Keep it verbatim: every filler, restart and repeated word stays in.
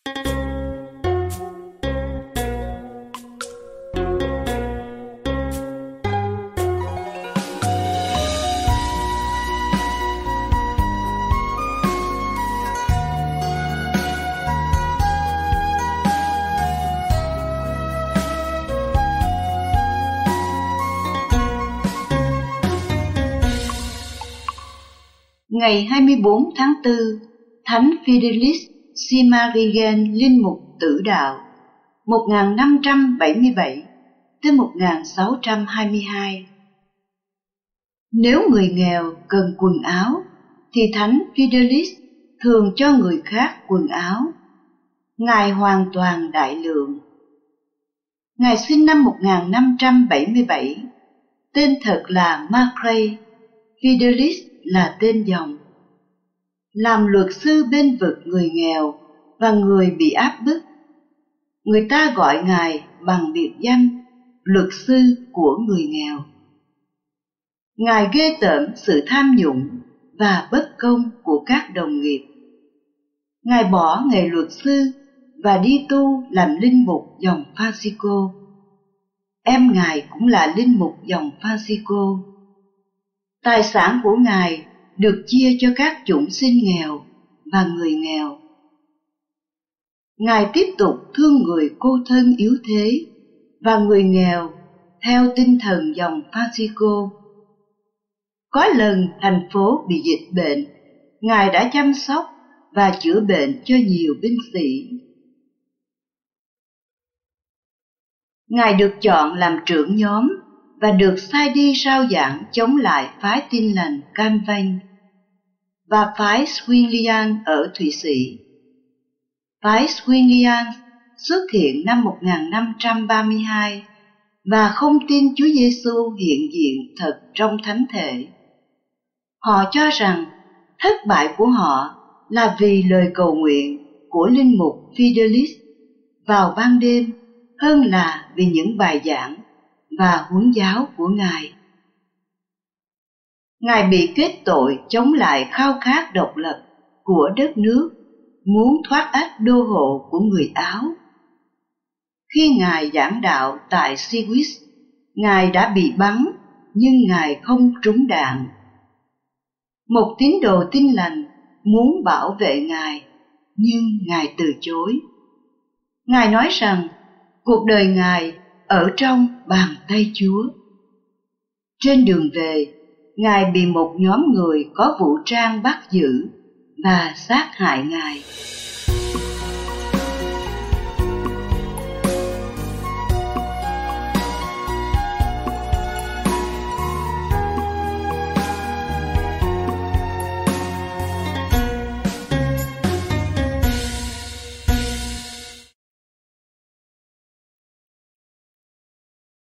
Ngày hai mươi bốn tháng tư, Thánh Fidelis Simarigen, linh mục tử đạo, một nghìn năm trăm bảy mươi bảy tới một nghìn sáu trăm hai mươi hai. Nếu người nghèo cần quần áo, thì Thánh Fidelis thường cho người khác quần áo. Ngài hoàn toàn đại lượng. Ngài sinh năm một nghìn năm trăm bảy mươi bảy, tên thật là Macrae, Fidelis là tên dòng. Làm luật sư bên vực người nghèo và người bị áp bức. Người ta gọi Ngài bằng biệt danh luật sư của người nghèo. Ngài ghê tởm sự tham nhũng và bất công của các đồng nghiệp. Ngài bỏ nghề luật sư và đi tu làm linh mục dòng Francisco. Em Ngài cũng là linh mục dòng Francisco. Tài sản của Ngài được chia cho các chủng sinh nghèo và người nghèo. Ngài tiếp tục thương người cô thân yếu thế và người nghèo theo tinh thần dòng Francisco. Có lần thành phố bị dịch bệnh, Ngài đã chăm sóc và chữa bệnh cho nhiều binh sĩ. Ngài được chọn làm trưởng nhóm và được sai đi rao giảng chống lại phái Tin lành Calvin và phái Zwinglian ở Thụy Sĩ. Phái Zwinglian xuất hiện năm một nghìn năm trăm ba mươi hai và không tin Chúa Giêsu hiện diện thật trong thánh thể. Họ cho rằng thất bại của họ là vì lời cầu nguyện của linh mục Fidelis vào ban đêm hơn là vì những bài giảng và huấn giáo của Ngài. Ngài bị kết tội chống lại khao khát độc lập của đất nước, muốn thoát ách đô hộ của người Áo. Khi Ngài giảng đạo tại Siwis, Ngài đã bị bắn, nhưng Ngài không trúng đạn. Một tín đồ Tin lành muốn bảo vệ Ngài, nhưng Ngài từ chối. Ngài nói rằng cuộc đời Ngài ở trong bàn tay Chúa. Trên đường về, Ngài bị một nhóm người có vũ trang bắt giữ và sát hại Ngài.